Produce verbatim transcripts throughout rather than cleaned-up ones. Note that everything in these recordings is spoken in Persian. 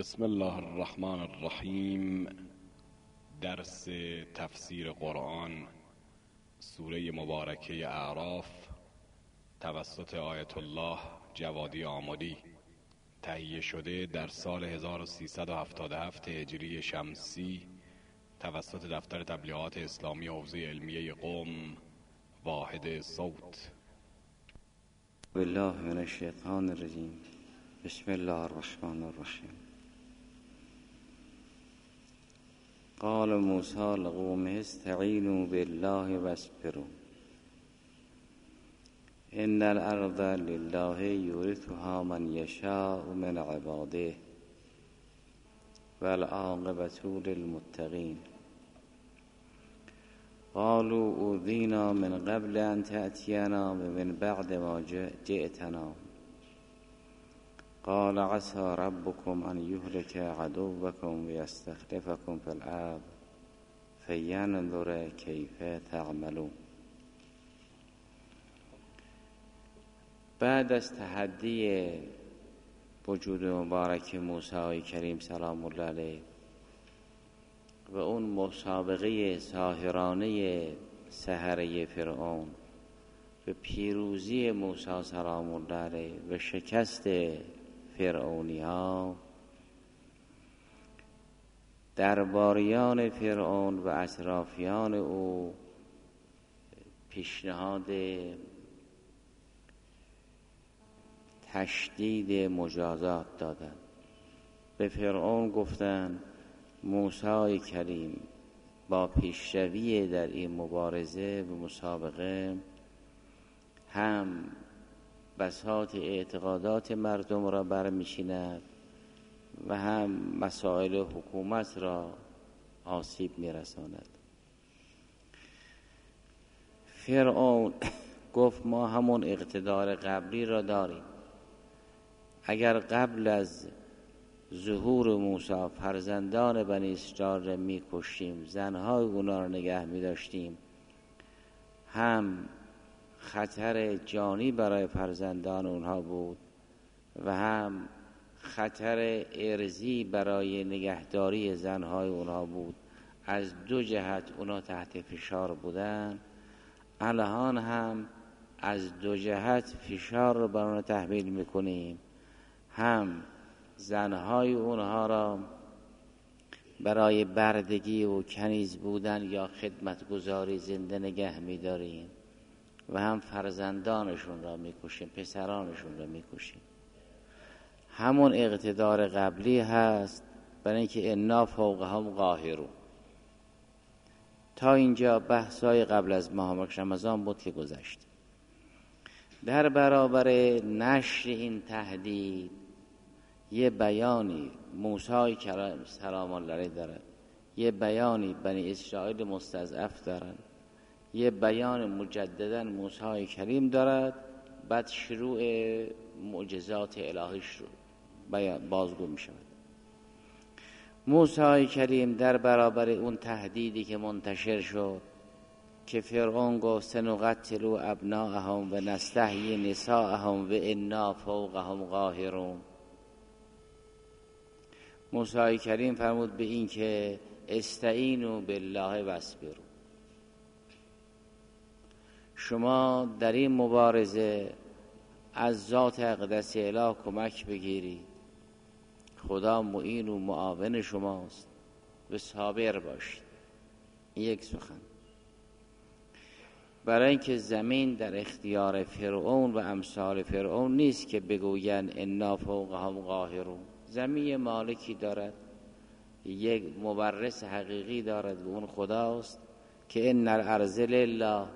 بسم الله الرحمن الرحیم. درس تفسیر قرآن سوره مبارکه اعراف توسط آیت الله جوادی آمدی، تهیه شده در سال هزار و سیصد و هفتاد و هفت هجری شمسی توسط دفتر تبلیغات اسلامی حوزه علمیه قم واحد صوت. بالله من الشیطان الرجیم. بسم الله الرحمن الرحیم. قال موسی لقومه استعینوا بالله واصبروا ان الارض لله یورثها من یشاء من عباده والعاقبة للمتقین. قالوا اوذینا من قبل ان تأتینا ومن بعد ما جئتنا قال عسى ربكم ان يهلك عدوكم ويستخلفكم في الارض فينظر كيف تعملون. بعد از تحدی وجود مبارک موسی کریم سلام الله علیه و اون مسابقه ساحرانه سحره فرعون و پیروزی موسی سلام الله علیه و شکست فرعونی ها، درباریان فرعون و اطرافیان او پیشنهاد تشدید مجازات دادند. به فرعون گفتند موسی کریم با پیشروی در این مبارزه و مسابقه هم بساط اعتقادات مردم را برمی‌شیند و هم مسائل حکومت را آسیب می‌رساند. فرعون گفت ما همون اقتدار قبلی را داریم. اگر قبل از ظهور موسی فرزندان بنی اسرائیل را می‌کشتیم، زنهای اونا را نگه می‌داشتیم، هم خطر جانی برای فرزندان اونها بود و هم خطر ارضی برای نگهداری زنهای اونها بود. از دو جهت اونها تحت فشار بودن، الان هم از دو جهت فشار رو بر اونها تحمیل میکنیم، هم زنهای اونها را برای بردگی و کنیز بودن یا خدمتگزاری زنده نگه میداریم و هم فرزندانشون را میکشیم، پسرانشون را میکشیم. همون اقتدار قبلی هست، برای اینکه انا فوقهم قاهرون. تا اینجا بحثای قبل از ماه رمضان بود که گذشت. در برابر نشر این تهدید یه بیانی موسی کریم سلام الله علیه دارد، یه بیانی بنی اسرائیل مستضعف دارن، یه بیان مجددا موسی کریم دارد، بعد شروع معجزات الهیش رو بازگو می شود. موسی کریم در برابر اون تهدیدی که منتشر شد که فرعون گفت سنقتل ابناءهم و نستحیی نساءهم و انا فوقهم قاهرون، موسی کریم فرمود به این که استعینوا بالله واصبروا، شما در این مبارزه از ذات اقدس اله کمک بگیرید، خدا معین و معاون شماست و صابر باشید. این یک سخن. برای اینکه زمین در اختیار فرعون و امثال فرعون نیست که بگوین انا فوقهم قاهرون. زمین مالکی دارد، یک مورث حقیقی دارد و اون خداست که ان الارض لله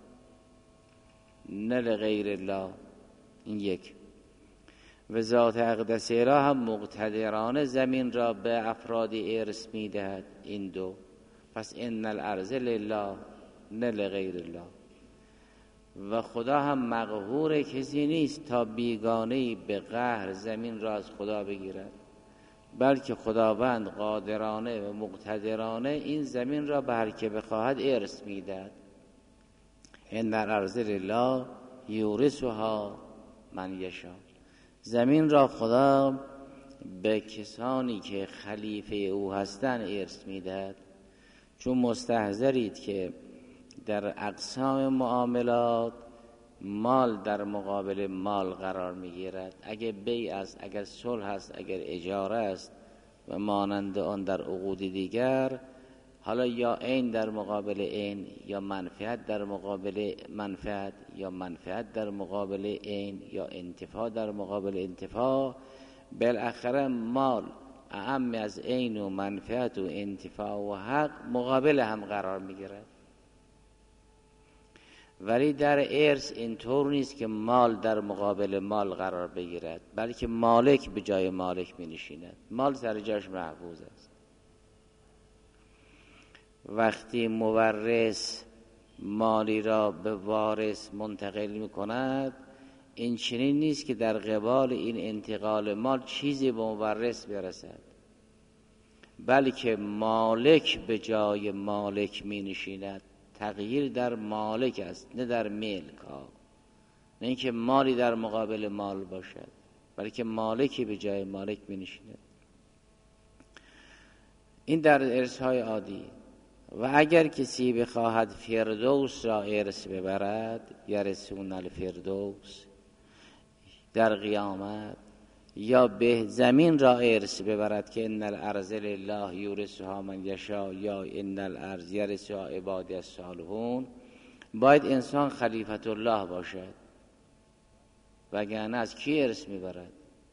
نه لغیر الله. این یک. و ذات اقدس اله هم مقتدرانه زمین را به افرادی ارث میدهد. این دو. پس ان الارض لله نه لغیر الله. و خدا هم مقهور کسی نیست تا بیگانه‌ای به قهر زمین را از خدا بگیرد، بلکه خداوند قادرانه و مقتدرانه این زمین را به هر که بخواهد ارث میدهد. ان الارض لله یورثها من یشاء. زمین را خدا به کسانی که خلیفه او هستند ارث میدهد، چون مستحضرید که در اقسام معاملات مال در مقابل مال قرار میگیرد. اگر بیع است، اگر صلح است، اگر اجاره است و مانند آن در عقود دیگر، حالا یا عین در مقابل عین، یا منفعت در مقابل منفعت، یا منفعت در مقابل عین، یا انتفاع در مقابل انتفاع، بالاخره مال اعم از عین و منفعت و انتفاع و حق مقابل هم قرار میگیرد. ولی در ارث اینطور نیست که مال در مقابل مال قرار بگیرد، بلکه مالک به جای مالک می نشیند. مال سر جاش محفوظ است. وقتی مورث مالی را به وارث منتقل می کند، این چنین نیست که در قبال این انتقال مال چیزی به مورث برسد، بلکه مالک به جای مالک می نشیند. تغییر در مالک است، نه در ملک ها، نه اینکه مالی در مقابل مال باشد، بلکه مالکی به جای مالک می نشیند. این در ارث های عادی. و اگر کسی بخواهد فردوس را ارث ببرد، یرثون الفردوس در قیامت، یا به زمین را ارث ببرد که ان الارض لله یورثها من یشاء، یا ان الارض یرثها عبادی الصالحون، باید انسان خلیفت الله باشد، وگرنه از کی ارث میبرد؟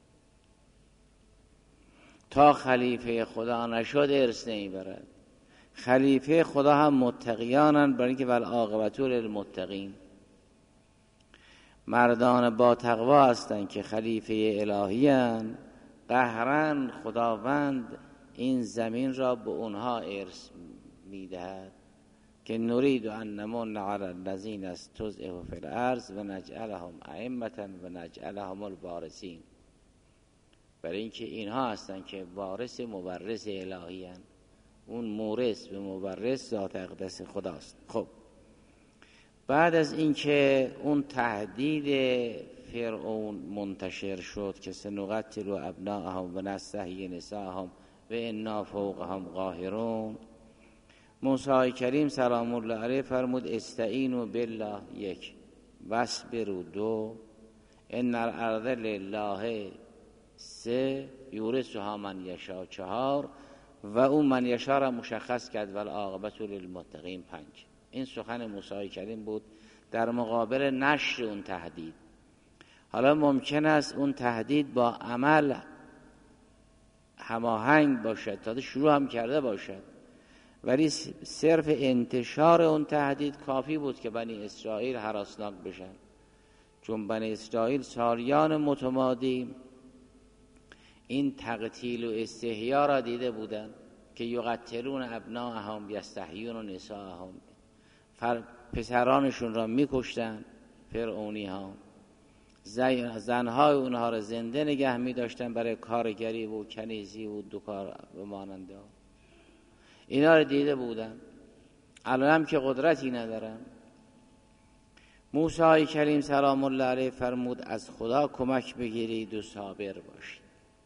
تا خلیفه خدا نشد ارث نمیبرد. خلیفه خدا هم متقیانند، برای اینکه والعاقبة للمتقین، مردان با تقوا هستند که خلیفه الهی اند. قهرن خداوند این زمین را به اونها ارث میدهد که نرید ان نمن علی الذین استضعفوا فی الارض و نجعلهم ائمة و نجعلهم الوارثین، برای اینکه اینها هستند که وارث مورث الهی اند. اون مورث به مورث ذات اقدس خداست. خب بعد از اینکه اون تهدید فرعون منتشر شد که سنقتل ابناءهم و نستحیی نساءهم و انا فوقهم قاهرون، موسی کریم سلام الله علیه فرمود استعینوا بالله یک، واصبروا دو، ان الارض لله سه، یورثها من یشاء چهار، و اون من یشاء را مشخص کرد والعاقبة للمتقین پنج. این سخن موسی کریم بود در مقابل نشر اون تهدید. حالا ممکن است اون تهدید با عمل هماهنگ باشد، تا شروع هم کرده باشد، ولی صرف انتشار اون تهدید کافی بود که بنی اسرائیل هراسناک بشن، چون بنی اسرائیل سالیان متمادی این تقتیل و استحیا را دیده بودند که یقتلون ابناءهم یستحیون نساءهم، پسرانشون را میکشتن فرعونی ها، زنهای اونها را زنده نگه میداشتن برای کارگری و کنیزی و دوکار و ماننده ها. اینا را دیده بودن، الان هم که قدرتی ندارن. موسی کریم سلام الله علیه فرمود از خدا کمک بگیرید و صابر باشید.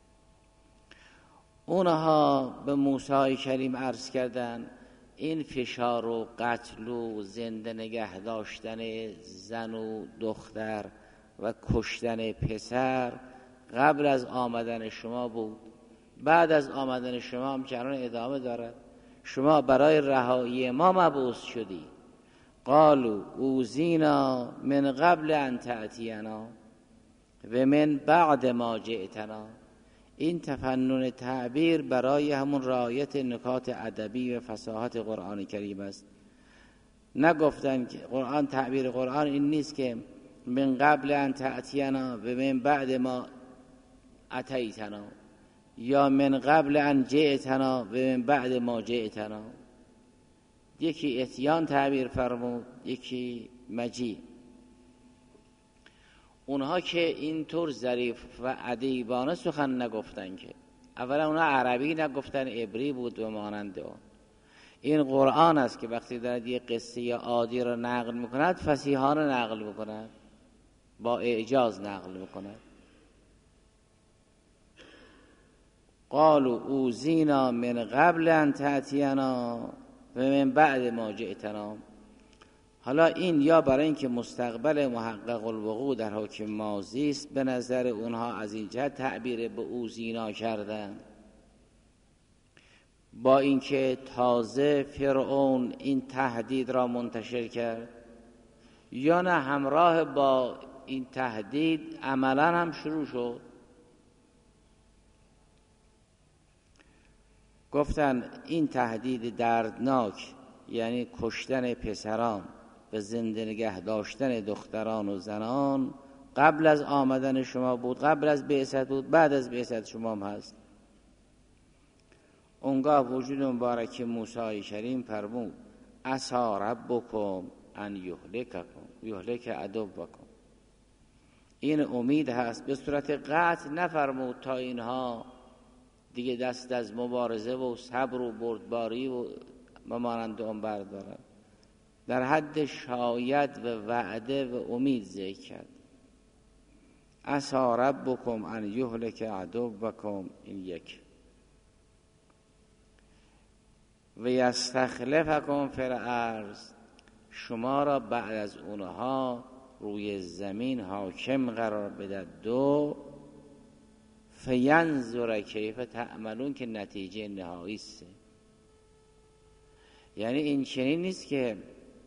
اونها به موسی کریم عرض کردن این فشار و قتل و زنده نگه داشتن زن و دختر و کشتن پسر قبل از آمدن شما بود، بعد از آمدن شما هم که الان ادامه دارد. شما برای رهایی ما مبعوث شدی. قالوا اوذینا من قبل ان تأتینا و من بعد ما جئتنا. این تفنن تعبیر برای همون رعایت نکات ادبی و فصاحت قرآن کریم است. نگفتن که قرآن تعبیر قرآن این نیست که من قبل ان تأتینا و من بعد ما اتیتنا، یا من قبل ان جئتنا و من بعد ما جئتنا. یکی اتیان تعبیر فرمود، یکی مجیء. اونها که اینطور ظریف و ادیبانه سخن نگفتن، که اولا اونها عربی نگفتن، عبری بود و مانند اون. این قرآن است که وقتی دارد یه قصه عادی را نقل میکند فصیحانه نقل میکند، با اعجاز نقل میکند. قالوا اوذینا من قبل ان تأتینا و من بعد ما جئتنا. حالا این یا برای اینکه مستقبل محقق الوقوع در حکم ماضی است، به نظر اونها از این جهت تعبیر به اوذینا کردن، با اینکه تازه فرعون این تهدید را منتشر کرد، یا نه همراه با این تهدید عملا هم شروع شد. گفتن این تهدید دردناک، یعنی کشتن پسران و زنده نگه داشتن دختران و زنان، قبل از آمدن شما بود، قبل از بعثت بود، بعد از بعثت شما هم هست. اونگاه وجود مبارک موسی کریم فرمود عسی ربکم ان یهلککم یهلک عدوکم. این امید هست، به صورت قطع نفرمود تا اینها دیگه دست از مبارزه و صبر و بردباری و ممانند اون بردارن. در حد شاید و وعده و امید ذکر کرد. عسی ربکم ان یهلک عدوکم، این یک. و یستخلفکم فی الارض، شما را بعد از اونها روی زمین حاکم قرار بده. دو، فینظر کیف تعملون، که نتیجه نهایی است. یعنی این چنین نیست که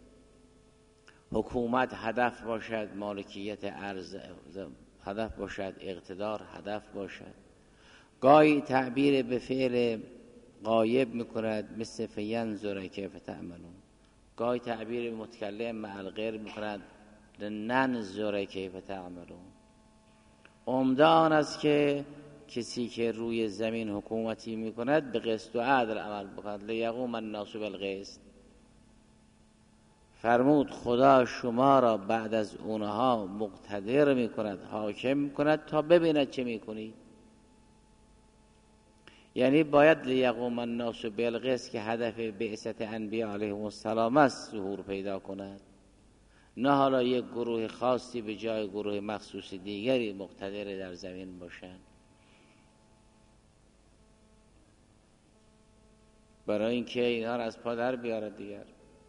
حکومت هدف باشد، مالکیت ارض هدف باشد، اقتدار هدف باشد. گاهی تعبیر به فعل غایب میکند مثل فینظر کیف تعملون، گاهی تعبیر متکلم مع الغیر میکند ننظر کیف تعملون. عمده آن است که کسی که روی زمین حکومتی میکند به قسط و عدل عمل بکند. لیقوم الناس بالقسط. فرمود خدا شما را بعد از اونها مقتدر میکند، حاکم میکند تا ببیند چه میکنید. یعنی باید لیقوم الناس بالقسط که هدف بعثت انبیاء علیهم السلام است ظهور پیدا کند، نه حالا یک گروه خاصی به جای گروه مخصوص دیگری مقتدر در زمین باشند. برای اینکه اینها را از پا در بیارد دیگر.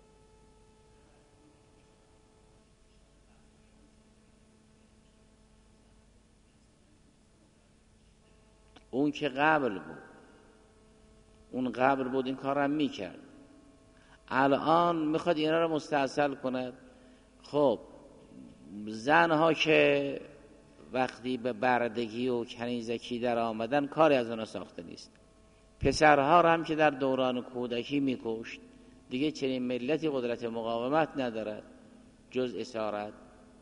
اون که قبل بود، اون قبل بود این کار هم میکرد، الان میخواد اینا رو مستاصل کند. خب زنها که وقتی به بردگی و کنیزکی در آمدن کاری از اونا ساخته نیست، پسرها را هم که در دوران کودکی میکشت، دیگه چنین ملتی قدرت مقاومت ندارد جز اسارت.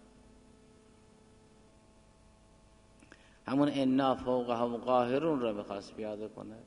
همون انا فوقهم قاهرون را میخواست پیاده کند.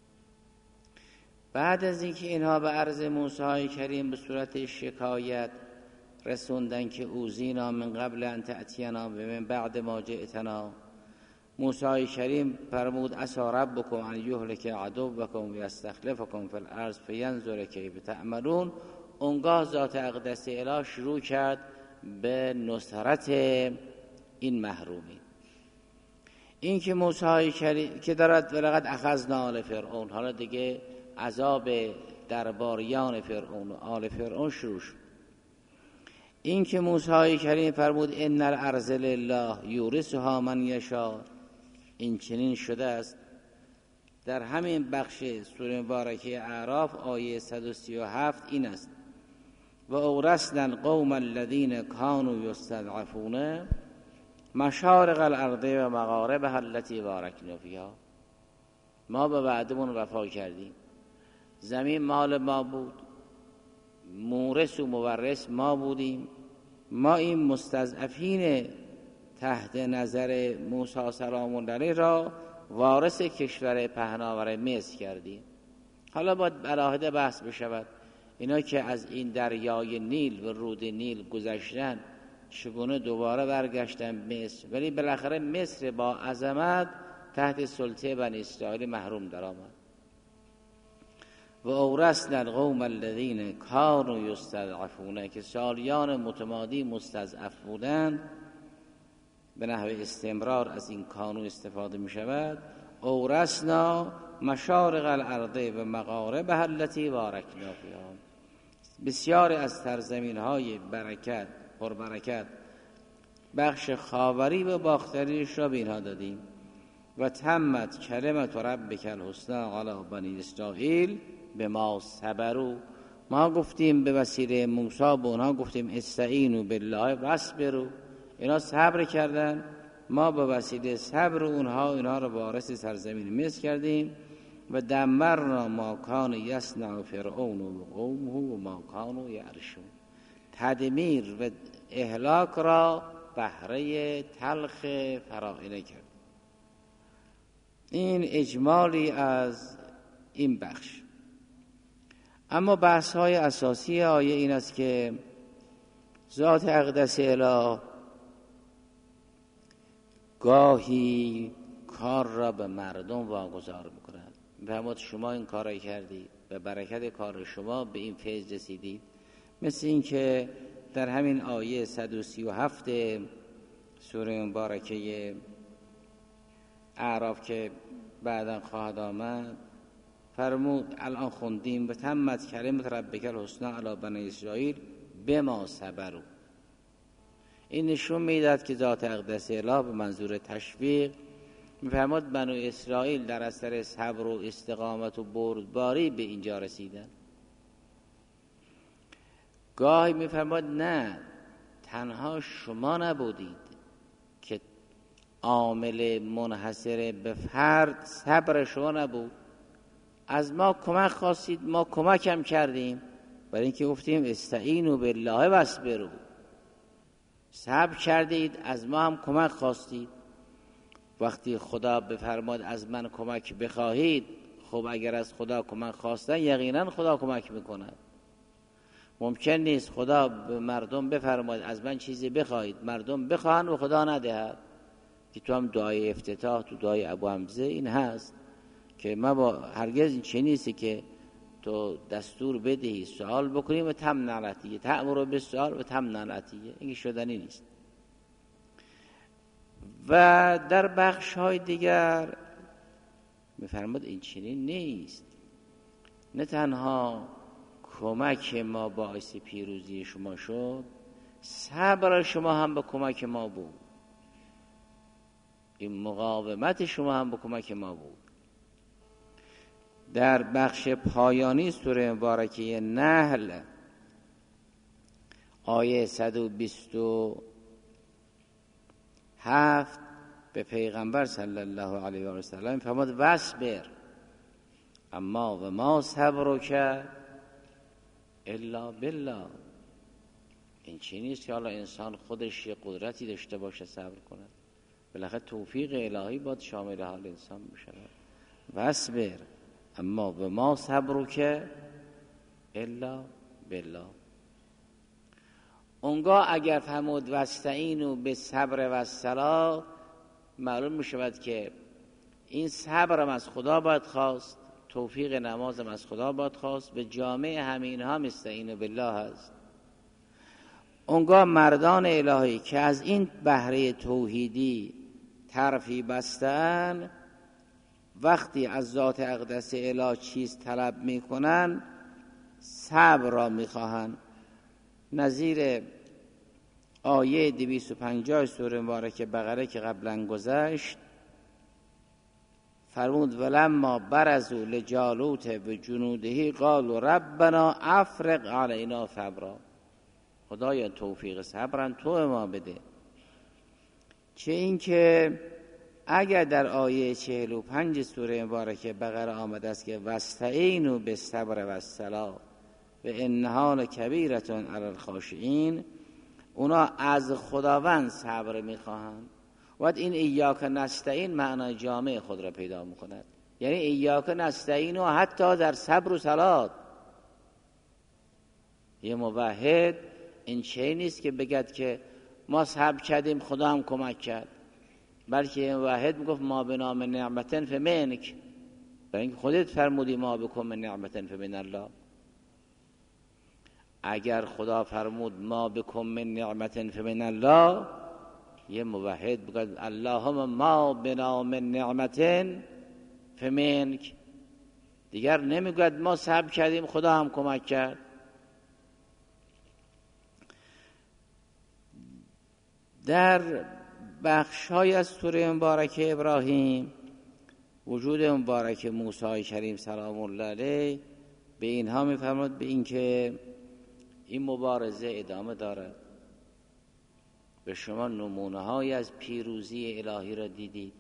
بعد از اینکه اینها به عرض موسی کریم به صورت شکایت رسوندن که اوذینا من قبل ان تأتینا و من بعد ما جئتنا، موسی کریم فرمود عسی ربکم ان یهلک عدوکم و یستخلفکم فی الارض فینظر کیف تعملون. اونگاه ذات اقدس اله شروع کرد به نصرت این محرومی. این که موسی کریم که دارد ولقد اخذنا آل فرعون، حالا دیگه عذاب درباریان فرعون و آل فرعون شروع شد. این که موسی کریم فرمود ان الارض لله یورثها من یشاء، این چنین شده است. در همین بخش سوره مبارکه اعراف آیه صد و سی و هفت این است: و اورثنا القوم الذین کانوا یستضعفون مشارق الارض و مغاربها التي بارکنا فیها. ما به وعدمون وفا کردیم، زمین مال ما بود، مورث و مورث ما بودیم، ما این مستضعفین تحت نظر موسی سلام الله علیه را وارث کشور پهناور مصر کردیم. حالا باید علاهده بحث بشود اینا که از این دریای نیل و رود نیل گذشتن چگونه دوباره برگشتن مصر، ولی بالاخره مصر با عظمت تحت سلطه بنی اسرائیل محروم در آمد. و اورثنا القوم الذین کانوا یستضعفون، که سالیان متمادی مستضعف بودند، به نحو استمرار از این کانون استفاده می شود. اورثنا مشارق الارض و مغاربها التي بارکنا فیها. بسیاری از سرزمین های برکت پربرکت بخش خاوری و باختریش را به اینها دادیم. و تمت کلمت ربک الحسنی علی بنی اسرائیل بما صبروا. ما گفتیم به وسیله موسی به اونها گفتیم استعینوا بالله واصبروا، اینا صبر کردن، ما به وسیله صبر اونها اینها را وارث سرزمین مصر کردیم. و دمرنا ما کان یصنع فرعون و قومه و ما کانوا یعرشون. تدمیر و اهلاک را بهره تلخ فراعنه کرد. این اجمالی از این بخش. اما بحث های اساسی آیه این است که ذات اقدس اله گاهی کار را به مردم واگذار می‌کند. بفرمود شما این کار را کردید و برکت کار شما به این فیض رسیدید. مثل این که در همین آیه صد و سی و هفت سوره مبارکه اعراف که بعدا خواهد آمد فرمود الان خوندیم و تمت کلمت ربک الحسنی علی بنی اسرائیل بما صبروا. این نشون میداد که ذات اقدس اله به منظور تشویق میفرماد بنو اسرائیل در اثر صبر و استقامت و بردباری به اینجا رسیدن. گاهی میفرماد نه، تنها شما نبودید که عامل منحصر به فرد صبر شما نبود، از ما کمک خواستید، ما کمک هم کردیم، برای اینکه گفتیم استعینوا بالله واصبروا. صبر کردید، از ما هم کمک خواستید. وقتی خدا بفرماد از من کمک بخواهید، خب اگر از خدا کمک خواستن یقینا خدا کمک میکند. ممکن نیست خدا به مردم بفرماد از من چیزی بخواهید، مردم بخواهن و خدا ندهد. که تو هم دعای افتتاح تو دعای ابو حمزه این هست که ما با هرگز این چه نیستی که تو دستور بدهی سوال بکنیم و تم نعلتیه تأمر به سوال و تم نعلتیه، این شدنی نیست. و در بخش های دیگر میفرماد این چنین نیست. نه تنها کمک ما باعث پیروزی شما شد، صبر شما هم به کمک ما بود، این مقاومت شما هم به کمک ما بود. در بخش پایانی سوره مبارکه نحل آیه صد و بیست و هفت به پیغمبر صلی الله علیه و سلم فرمود واصبر اما و ما صبرک الا بالله. این چی نیست که حالا انسان خودش یه قدرتی داشته باشه صبر کند، بالاخره توفیق الهی باید شامل حال انسان بشه. واصبر اما و ما صبرک الا بالله. اونگاه اگر فرمود واستعینوا بالصبر والصلاة، معلوم میشود که این صبرم از خدا باید خواست، توفیق نمازم از خدا باید خواست، به جامعه همین ها مستعین بالله هست. اونگاه مردان الهی که از این بهره توحیدی طرفی بستن، وقتی از ذات اقدس اله چیز طلب میکنن صبر را میخواهن. نظیر آیه دویست و پنجاه سوره مبارکه بقره که قبلا گذشت فرمود ولما برزوا لجالوت و جنوده قالوا ربنا افرغ علینا صبرا. خدایا توفیق صبرن تو ما بده. چه این که اگر در آیه چهل و پنج سوره مبارکه بقره آمده است که واستعینوا بالصبر والصلاة و انها لکبیرة علی الخاشعین، اونا از خداوند صبر میخواهند. و این ایاک نستعین معنای جامع خود را پیدا میکند، یعنی ایاک نستعین و حتی در صبر و صلات. یه موحد این چه نیست که بگد که ما صبر کردیم خدا هم کمک کرد، بلکه یه موحد میگفت ما بنام نعمتن فمنک، برای اینکه خودت فرمودی ما بکن من نعمتن فمن الله. اگر خدا فرمود ما بکن من نعمتن فمن الله، یه موحد بگد اللهم ما بنام نعمتن فمنک، دیگر نمیگوید ما صبر کردیم خدا هم کمک کرد. در بخش‌های از سوره مبارکه ابراهیم وجود مبارک موسی کریم سلام الله علیه به اینها می‌فرماید به این که این مبارزه ادامه دارد. به شما نمونه‌هایی از پیروزی الهی را دیدید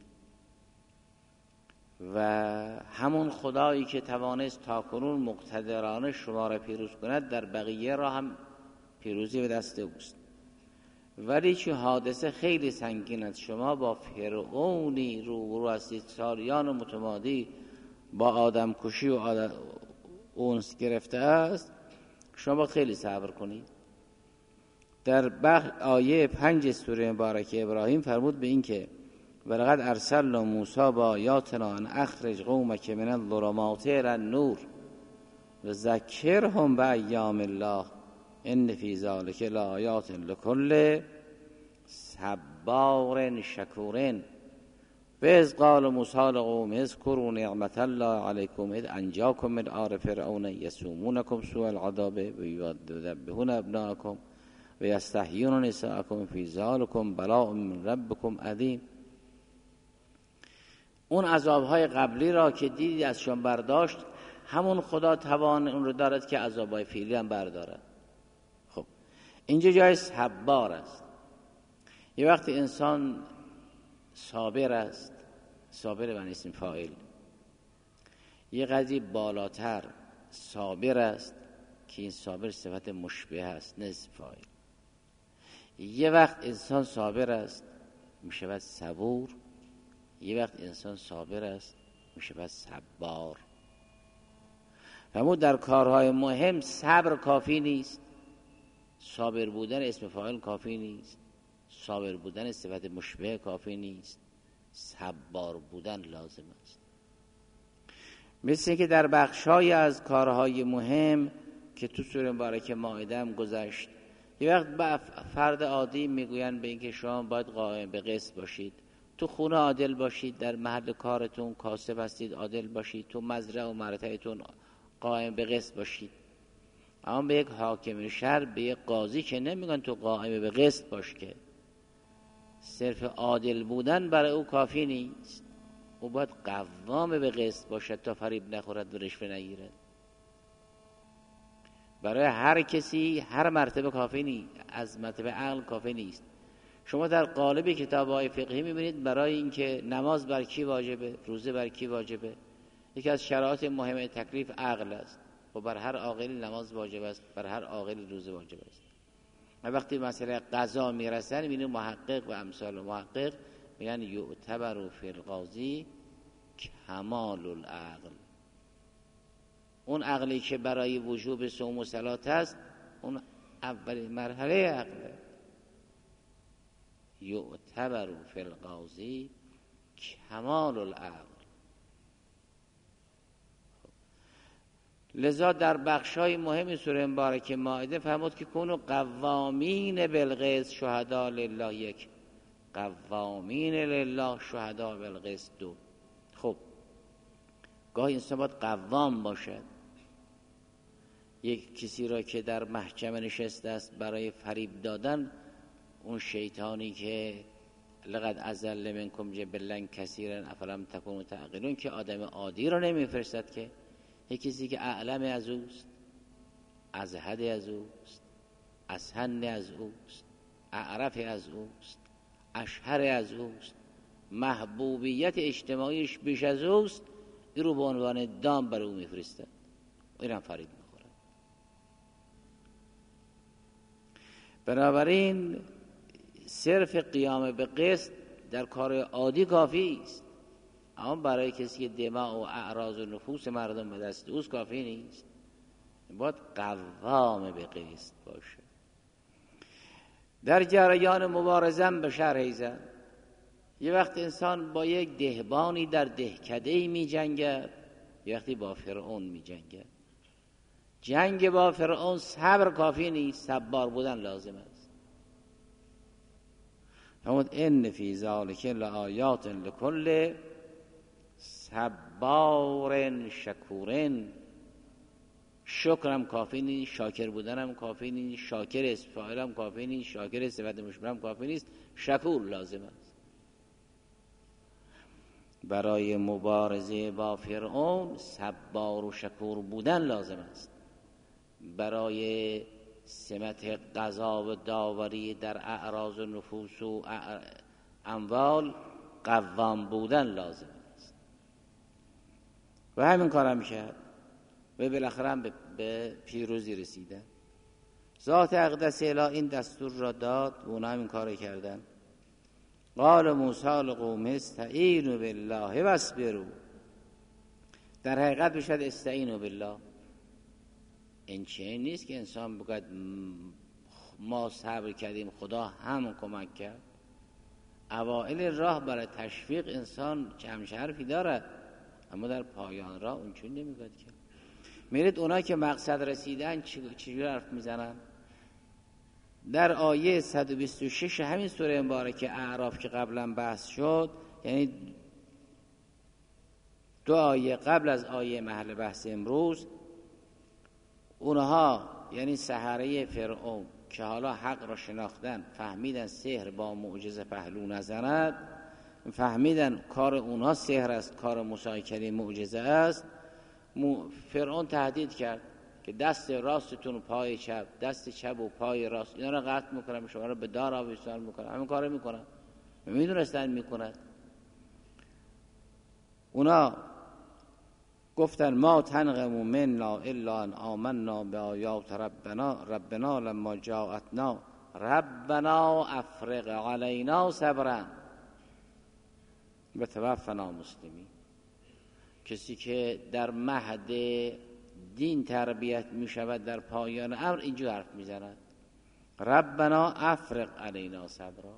و همون خدایی که توانست تاکنون مقتدرانه شما را پیروز کند در بقیه را هم پیروزی به دست اوست. ولی چه حادثه خیلی سنگین است، شما با فرعونی روبرو هستید، سالیان متمادی با آدم کشی و آدم اونس گرفته است، شما خیلی صبر کنید. در بخش آیه پنج سوره مبارکه ابراهیم فرمود به این که ولقد ارسلنا موسی با آیاتنا ان اخرج قومک من الظلمات الی النور و ذکرهم بایام الله ان فی ذلک لآیات لکل صبار شکور. وَإِذْ قال موسی لقومه اذکروا نعمت الله علیکم اذ انجاکم من آل فرعون یسومونکم سوء العذاب ویذبحون ابناءکم ویستحیون نساءکم فی ذلکم بلاء من ربکم عظیم. اون عذابهای قبلی را که دیدی ازشان برداشت، همون خدا توان اون رو دارد که عذابهای فعلی هم بردارد. خب اینجا جای صبار است. یه وقتی انسان صابر است، صابر به اسم فاعل، یه قضیه بالاتر صابر است که این صابر صفت مشبه است نه اسم فاعل. یه وقت انسان صابر است میشه باید صبور، یه وقت انسان صابر است میشه باید صبار. اما در کارهای مهم صبر کافی نیست، صابر بودن اسم فاعل کافی نیست، صابر بودن صفت مشبه کافی نیست، صبار بودن لازم است. مثل که در بخشای از کارهای مهم که تو سوره مبارکه مائده هم گذشت، یه وقت به فرد عادی میگوین به اینکه شما باید قائم به قسط باشید، تو خونه عادل باشید، در محل کارتون کاسب هستید عادل باشید، تو مزرعه و مرتعتون قائم به قسط باشید. اما به یک حاکم شهر، به یک قاضی که نمیگن تو قائم به قسط باش، که صرف عادل بودن برای او کافی نیست، او باید قوام به قسط باشد تا فریب نخورد و رشوه نگیرد. برای هر کسی هر مرتبه کافی نیست، از مرتبه عقل کافی نیست. شما در قالب کتاب‌های فقهی می‌بینید برای اینکه نماز بر کی واجبه، روزه بر کی واجبه، یکی از شرایط مهم تکلیف عقل است. و بر هر عاقل نماز واجب است، بر هر عاقل روزه واجب است. و وقتی مسئله قضا میرسن می‌بینید محقق و امثال محقق میگن یعتبر فی القاضی کمال العقل. اون عقلی که برای وجوب صوم و صلات است، اون اولین مرحله عقله. یعتبر فی القاضی کمال العقل. لذا در بخشای مهم سوره مبارکه مائده فرمود که کونوا قوامین بالقسط شهداء لله، یک، قوامین لله شهداء بالقسط دو. خب گاهی انسان باید قوام باشد. یک کسی را که در محکمه نشسته است برای فریب دادن، اون شیطانی که لقد ازل منکم جبلا کثیرا افلم تکونوا تعقلون، که آدم عادی را نمیفرستد، که یک کسی که اعلم از اوست، ازهد از اوست، اسهن از اوست، اعرف از اوست، اشهر از اوست، محبوبیت اجتماعیش بیش از اوست، این رو به عنوان دام بر او میفرستد، این هم فریب میخورد. بنابراین صرف قیام به قسط در کار عادی کافی است، اما برای کسی که دماء و اعراض و نفوس مردم به دست اوست کافی نیست، باید قوام به قسط باشه. در جریان مبارزه به شرح زن، یه وقت انسان با یک دهبانی در دهکده‌ای می جنگد، یه وقتی با فرعون می جنگد. جنگ با فرعون صبر کافی نیست، صبار بودن لازم است. فرمود ان فی ذلک لآیات لکل صبار شکور. شکرم کافی نیست، شاکر بودنم کافی نیست، شاکر اسم فاعلم کافی نیست، شاکر صفت مشبهم کافی نیست، شکور لازم است. برای مبارزه با فرعون صبار و شکور بودن لازم است. برای سمت قضا و داوری در اعراض و نفوس و اموال قوام بودن لازم است و همین کارم کرد و بالاخره هم به پیروزی رسیدن. ذات اقدس اله این دستور را داد و اونا همین کار کردن. قال موسی لقومه استعینوا بالله واصبروا. در حقیقت بشد استعینوا بالله. این چنین نیست که انسان بگوید ما صبر کردیم خدا هم کمک کرد. اوائل راه برای تشویق انسان چند حرفی دارد، اما در پایان راه اونچون نمیگوید که. میرید اونا که مقصد رسیدن چجور حرف میزنن؟ در آیه صد و بیست و شش همین سوره مبارکه اعراف که قبلا بحث شد، یعنی دو آیه قبل از آیه محل بحث امروز، اونها یعنی سحره فرعون که حالا حق را شناختن، فهمیدن سحر با معجزه پهلو نزند، فهمیدن کار اونها سحر است، کار موسی کریم معجزه است. فرعون تهدید کرد که دست راستتون و پای چپ، دست چپ و پای راست اینا را قطع میکنم، شما را به دار آویزان میکنم. همین کار میکنن، میدونستن میکنن. اونا گفتن ما تنقم منا الا ان آمنا بآیات ربنا ربنا لما جاءتنا ربنا افرغ علینا صبرا و توفنا مسلمین. کسی که در مهد دین تربیت می شود در پایان امر اینجور حرف می زند، ربنا افرغ علینا صبرا.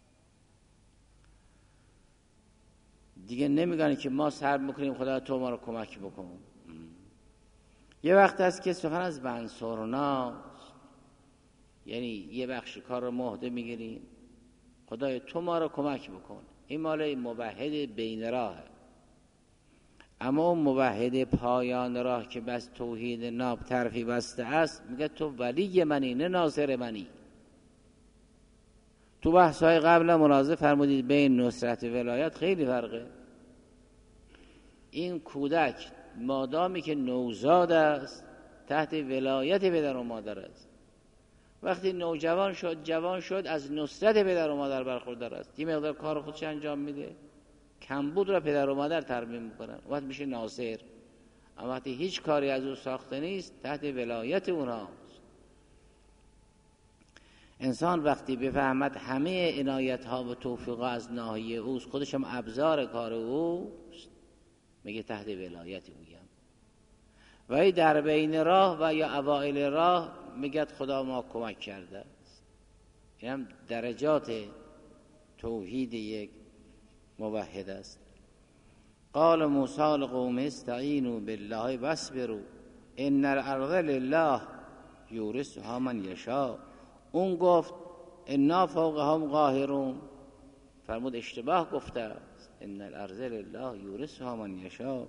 دیگه نمیگن که ما صبر میکنیم خدا تو ما رو کمک بکن. یه وقت هست که سخن از بنصرنا، یعنی یه بخش کار رو مهده میگیریم خدای تو ما رو کمک بکن. این مال موحد بین راهه. اما اون موحد پایان راه که بس توحید ناب طرفی بسته است میگه تو ولی منی نه ناصر منی. تو بحث‌های قبل مناظره فرمودید بین نصرت و ولایت خیلی فرقه. این کودک مادامی که نوزاد است تحت ولایت پدر و مادر است. وقتی نوجوان شد، جوان شد، از نصرت پدر و مادر برخوردار است. یه مقدار کار خودش انجام میده، کمبود را پدر و مادر تربیت میکنن، وقت میشه ناصر. اما وقتی هیچ کاری از او ساخته نیست تحت ولایت اونها. انسان وقتی بفهمد همه عنایت ها و توفیق از ناحیه اوست، خودش هم ابزار کار اوست، میگه تحت ولایت اویم. و ای در بین راه و یا اوائل راه میگه خدا ما کمک کرده است. این هم درجات توحید یک موحد است. قال موسی لقومه استعینوا بالله واصبروا ان الارض لله یورثها من یشاء. اون گفت انا فوقهم قاهرون، فرمود اشتباه گفته است، ان الارض لله یورثها من یشاء.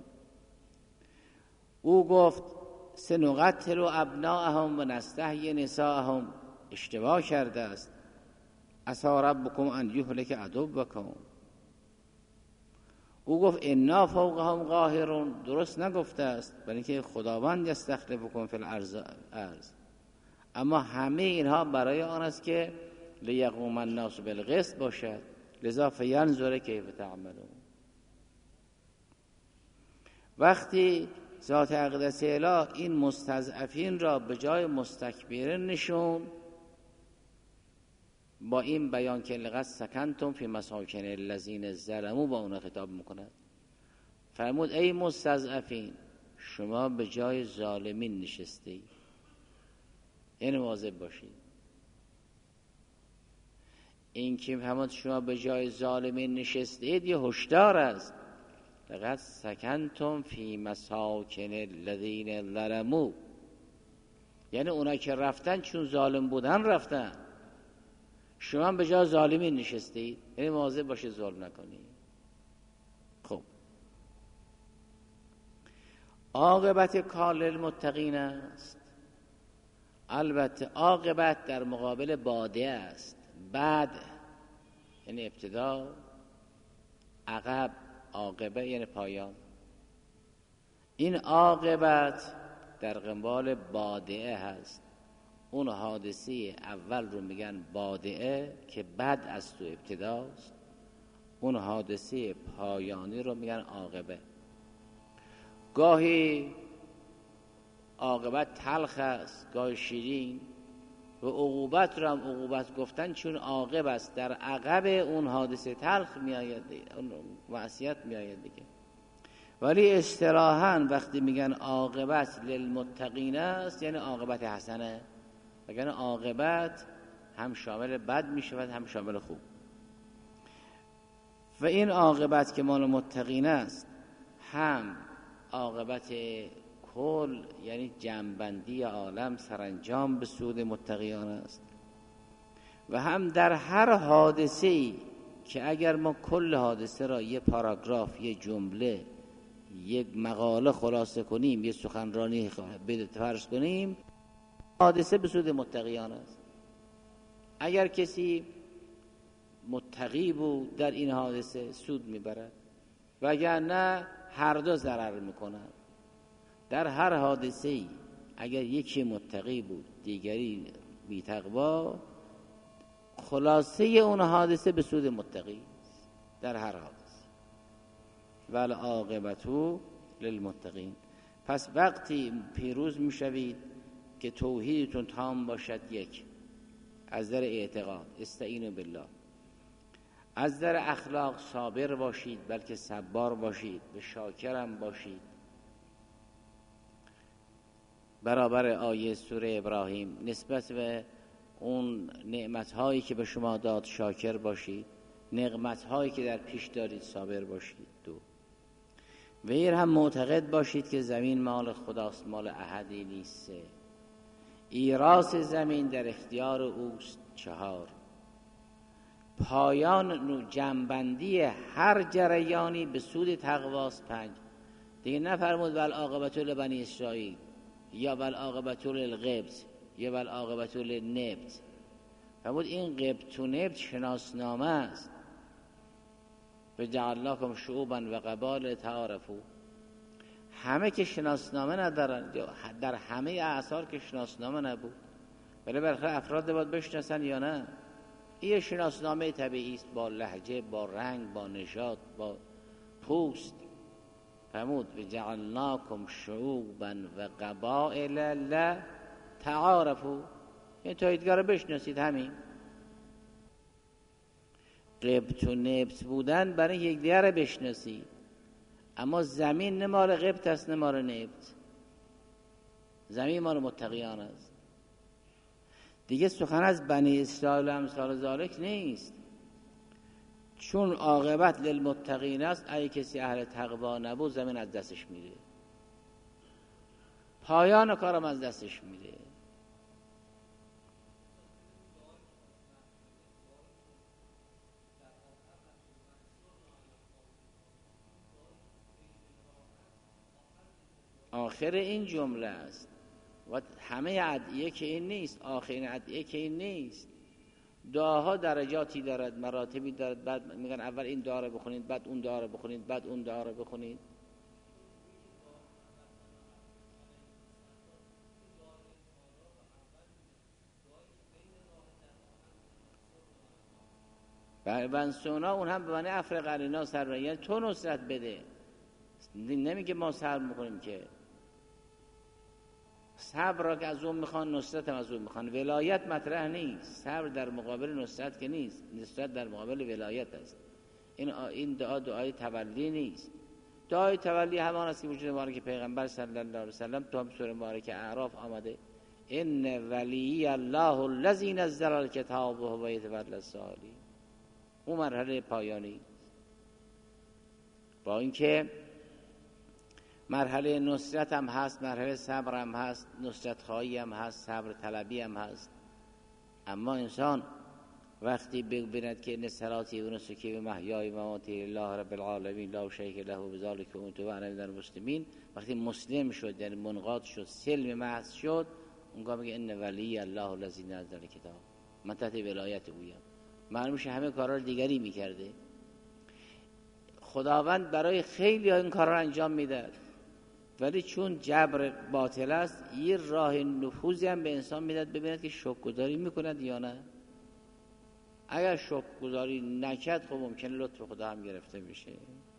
او گفت سنقتل ابناءهم و نستحیی نساءهم، اشتباه کرده است. عسی ربکم ان یهلک عدوکم. او گفت انا فوقهم قاهرون، درست نگفته است، برای اینکه خداوند یستخلفکم فی الارض. اما همه اینها برای آن است که لیقوم الناس بالقسط باشد، لذا فینظر کیف تعملون. وقتی ذات اقدس اله این مستضعفین را به جای مستکبرین نشون، با این بیان که لقد سکنتم فی مساکن الذین ظلموا با اونا خطاب میکند. فرمود ای مستضعفین شما به جای ظالمین نشسته، این مواظب باشید. این که همون شما به جای ظالمین نشسته اید یه هشدار است. لقد سکنتم فی مساکن الذین ظلموا، یعنی اونا که رفتن چون ظالم بودن رفتن، شما به جای ظالمین نشسته اید، یعنی مواظب باشید ظلم نکنید. خب عاقبت کار للمتقین است. البته عاقبت در مقابل باده است. بعد یعنی ابتدا، عقب عاقبه یعنی پایان. این عاقبت در قبال بادئه هست. اون حادثه اول رو میگن بادئه که بعد از تو ابتداست. اون حادثه پایانی رو میگن عاقبه. گاهی عاقبت تلخ است، گاهی شیرین. و عقوبت رو هم عقوبت گفتن چون عاقب است، در عقب اون حادثه تلخ میآید، اون معصیت میآید دیگه. ولی اصطلاحاً وقتی میگن عاقبت للمتقین است یعنی عاقبت حسنه، وگرنه عاقبت هم شامل بد میشود هم شامل خوب. و این عاقبت که مال متقین است هم عاقبت کل یعنی جمع‌بندی عالم سرانجام به سود متقیان است، و هم در هر حادثه‌ای که اگر ما کل حادثه را یه پاراگراف، یه جمله، یک مقاله خلاصه کنیم، یه سخنرانی فرض کنیم، حادثه به سود متقیان است. اگر کسی متقی بود در این حادثه سود میبرد، و اگر نه هر دو ضرر میکنند. در هر حادثه‌ای اگر یکی متقی بود دیگری بی‌تقوا، خلاصه اون حادثه به سود متقی در هر حادثه. والعاقبت للمتقین. پس وقتی پیروز میشوید که توحیدتون تام باشد، یک از در اعتقاد استعینوا بالله، از در اخلاق صابر باشید بلکه صبار باشید، و شاکرم باشید. برابر آیه سوره ابراهیم نسبت به اون نعمت‌هایی که به شما داد شاکر باشید، نقمت‌هایی که در پیش دارید صابر باشید. دو، و این هم معتقد باشید که زمین مال خداست، مال احدی نیست. سه، ایراث زمین در اختیار اوست. چهار، پایان جمع‌بندی هر جریانی به سود تقواست. پنج، دیگه نفرمود والعاقبة لبنی اسرائیل یا والعاقبة للقبط یا والعاقبة للنبط. فرمود این قبط و نبط شناسنامه است. وجعلناکم شعوبا و قبایل تعارفوا. همه که شناسنامه ندارن، در همه اعصار که شناسنامه نبود، ولی برخلاف افراد باید بشناسن یا نه. این شناسنامه طبیعی است، با لهجه، با رنگ، با نژاد، با پوست. فرمود وجعلناکم شعوبا و قبائل لتعارفوا، این توحیدگاه رو بشناسید. همین قبط و نبط بودن برای یک دیگر رو بشناسید، اما زمین نه مال قبط است نه مال نبط، زمین مال متقیان است. دیگه سخن از بنی اسرائیل و امثال ذالک نیست، چون عاقبت للمتقین است. اگه کسی اهل تقوا نبود زمین از دستش میره، پایان کارم از دستش میره. آخر این جمله است. و همه ادعیه که این نیست، آخرین ادعیه که این نیست. دعاها درجاتی دارد، مراتبی دارد. بعد میگن اول این دعا رو بخونید، بعد اون دعا رو بخونید، بعد اون دعا رو بخونید. ونسونا اون هم به معنی افرق علینا سر، یعنی تو نصرت بده. نمیگه ما صبر میکنیم، که صبر را که از اون میخوان نصرت هم از اون میخوان. ولایت مطرح نیست، صبر در مقابل نصرت که نیست، نصرت در مقابل ولایت است. این این دعا دعای تولی نیست. دعای تولی همان است که وجود مبارک پیغمبر صلی الله علیه و سلم تو هم سوره مبارکه اعراف آمده ان ولی الله الذی نزل الکتاب و هو یتولی الصالحین. اون مرحله پایانی، با اینکه مرحله نصرت هم هست، مرحله صبر هم هست، نصرت خواهی هم هست، صبر طلبی هم هست، اما انسان وقتی ببیند که ان صلاتی و نسکی و محیای و مماتی لله رب العالمین لا شریک له بذلک امرت و انا من المسلمین، وقتی مسلم شد یعنی منقاد شد، سلم محض شد، اونجا میگه ان ولی الله الذی نزل الکتاب، من تحت ولایت اویم. معلوم میشه همه کارا دیگری میکرده. خداوند برای خیلی این کارا رو انجام میداد، ولی چون جبر باطل است یه راه نفوذی هم به انسان میداد ببیند که شکرگزاری میکند یا نه. اگر شکرگزاری نکرد خب ممکنه لطف خدا هم گرفته بشه.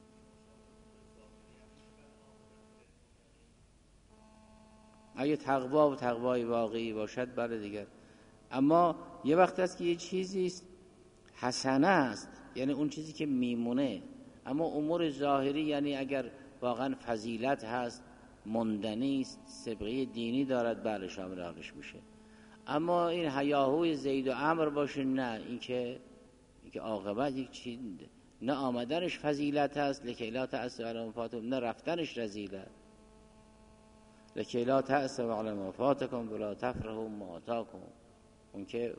اگه تقوا و تقوای واقعی باشد بله دیگر. اما یه وقت است که یه چیزی حسنه است، یعنی اون چیزی که میمونه، اما امور ظاهری یعنی اگر واقعا فضیلت هست، مندنی است، سبقه دینی دارد، بله شامل حالش میشه. اما این هیاهوی زید و عمرو باشه نه، این که این که عاقبت یک چیز، نه آمدنش فضیلت هست لکی لا تأسوا علی ما فاتکم، نه رفتنش رذیله لکی لا تأسوا علی ما فاتکم ولا تفرحوا بما آتاکم. اون که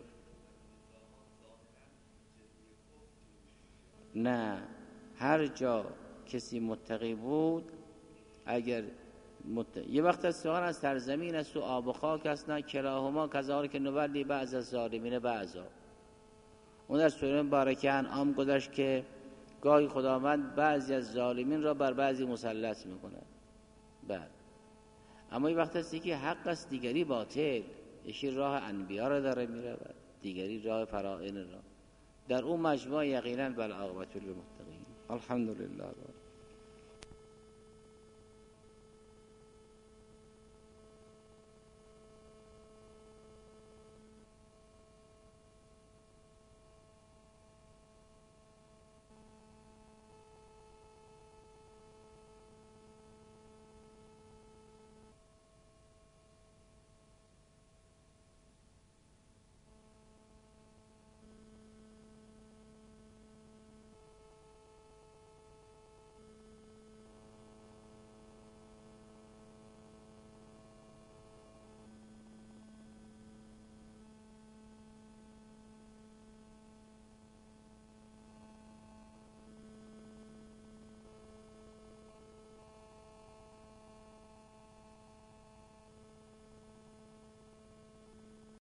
نه، هر جا کسی متقی بود، اگر مت... یه وقت از سوال از سرزمین است و آب و خاک است، نه کلاهما کذالک نولی بعض از ظالمین بعضا. اون در سوره مبارکه انعام گذاشت که گاهی خداوند بعضی از ظالمین را بر بعضی مسلط میکنه. بعد اما این وقت است که حق است دیگری باطل، یکی راه انبیا را داره میره، دیگری راه فرائض را. در اون مجموعه یقینا بالعاقبة للمتقین. الحمدلله.